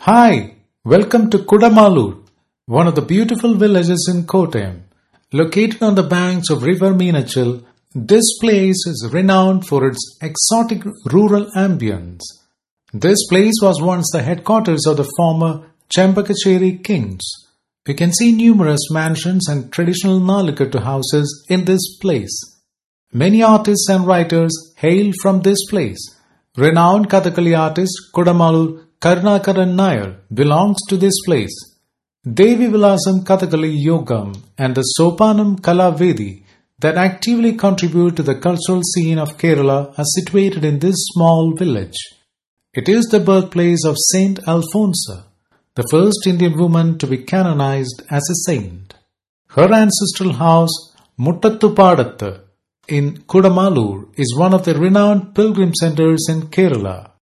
Hi, welcome to Kudamalur, one of the beautiful villages in Kottayam. Located on the banks of River Meenachal, this place is renowned for its exotic rural ambience. This place was once the headquarters of the former Chempakacheri kings. You can see numerous mansions and traditional Nalikattu houses in this place. Many artists and writers hail from this place. Renowned Kathakali artist Kudamalur Karunakaran Nair belongs to this place. Devi Vilasam Kathakali Yogam and the Sopanam Kalavedi that actively contribute to the cultural scene of Kerala are situated in this small village. It is the birthplace of Saint Alphonsa, the first Indian woman to be canonized as a saint. Her ancestral house, Muttattupadathu, in Kudamalur, is one of the renowned pilgrim centers in Kerala.